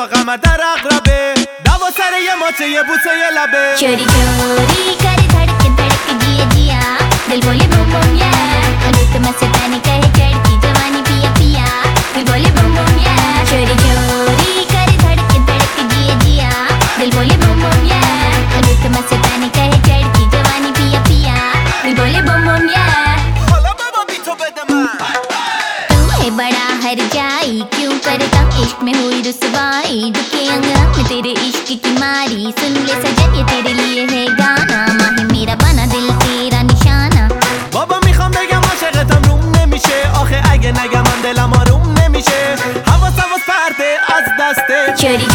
تا قمر در عقربه دوا سر یه ماچه یه بوسه یه لبه चोरी चोरी करे धड़क धड़क जिया जिया दिल बोले बम बम या रुत मस्तानी कहे चढ़की जवानी पिया पिया दिल बोले बम बम या चोरी चोरी करे धड़क धड़क जिया जिया दिल बोले बम बम या रुत मस्तानी कहे चढ़की जवानी पिया पिया दिल बोले बम बम या حالا بابا بی تو بده من तू है बड़ा हर जाई क्यों करता इश्क में हुई रुसवाई दुखे अंग में तेरे इश्क की मारी सुन ले सजन ये तेरे लिए है गाना माही मेरा बना दिल तेरा निशाना بابا میخوام بگم عاشقتم روم نمیشه آخه اگه نگم من دلم آروم نمیشه حواس پرته از دسته चोरी